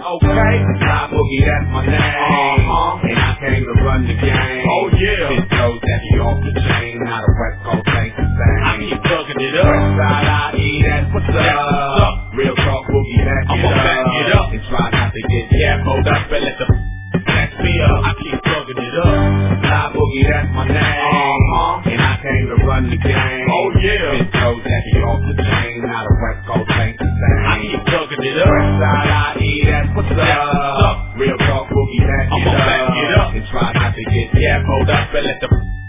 Okay, Fly Boogie, that's my name. And I came to run the game. Oh yeah, this goes that you off the chain. Not a West Coast ain't the same. I keep thugging it up. Westside IE, that's what's up. Real talk Boogie, back it up. And try not to get hold up and let the back me up. I keep thugging it up. Fly Boogie, that's my name. And I came to run the game. Oh yeah, this goes that you off the chain. Not a West Coast ain't the same. I keep thugging it up. Westside IE, that's what's up. Real talk Boogie, back it up. And try not to get hold up and let the